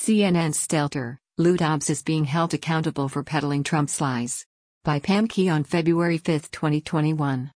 CNN's Stelter, Lou Dobbs is being held accountable for peddling Trump's lies. By Pam Key on February 5, 2021.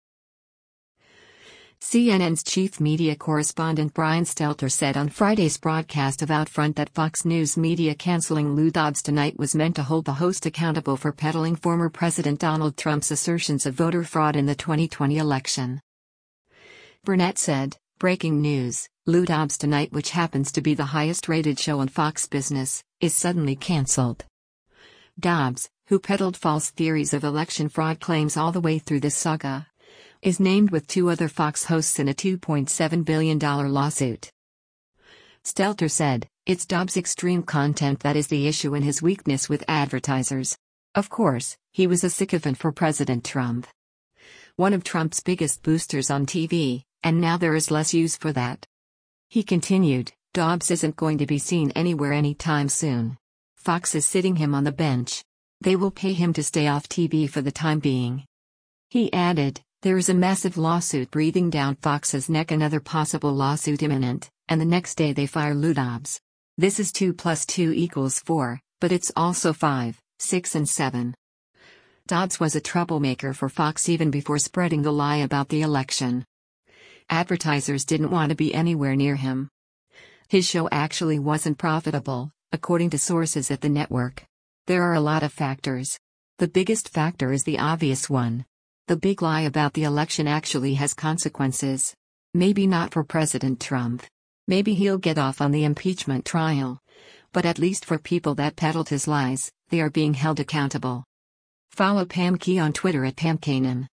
CNN's chief media correspondent Brian Stelter said on Friday's broadcast of Outfront that Fox News Media canceling Lou Dobbs tonight was meant to hold the host accountable for peddling former President Donald Trump's assertions of voter fraud in the 2020 election. Burnett said, "Breaking news, Lou Dobbs Tonight, which happens to be the highest-rated show on Fox Business, is suddenly cancelled." Dobbs, who peddled false theories of election fraud claims all the way through this saga, is named with two other Fox hosts in a $2.7 billion lawsuit. Stelter said, "It's Dobbs' extreme content that is the issue and his weakness with advertisers. Of course, he was a sycophant for President Trump. One of Trump's biggest boosters on TV, and now there is less use for that." He continued, "Dobbs isn't going to be seen anywhere anytime soon. Fox is sitting him on the bench. They will pay him to stay off TV for the time being." He added, "There is a massive lawsuit breathing down Fox's neck, another possible lawsuit imminent, and the next day they fire Lou Dobbs. This is 2 + 2 = 4, but it's also 5, 6 and 7. Dobbs was a troublemaker for Fox even before spreading the lie about the election. Advertisers didn't want to be anywhere near him. His show actually wasn't profitable, according to sources at the network. There are a lot of factors. The biggest factor is the obvious one. The big lie about the election actually has consequences. Maybe not for President Trump. Maybe he'll get off on the impeachment trial. But at least for people that peddled his lies, they are being held accountable." Follow Pam Key on Twitter at PamKanan.